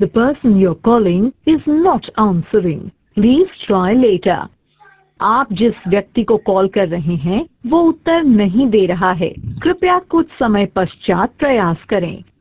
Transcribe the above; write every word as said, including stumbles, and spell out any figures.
The person you're calling is not answering. Please try later. आप जिस व्यक्ति को कॉल कर रहे हैं वो उत्तर नहीं दे रहा है। कृपया कुछ समय पश्चात प्रयास करें।